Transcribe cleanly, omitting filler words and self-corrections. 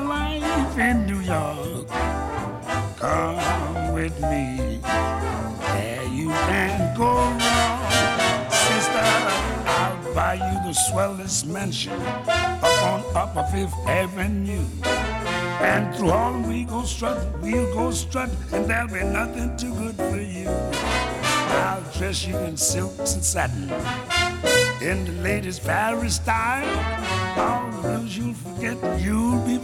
life in New York. Come with me, there you can't go wrong. Sister, I'll buy you the swellest mansion up on Upper Fifth Avenue. And through all we'll go strut, and there'll be nothing too good for you. I'll dress you in silks and satin, in the latest Paris style. All the blues you'll forget, you'll be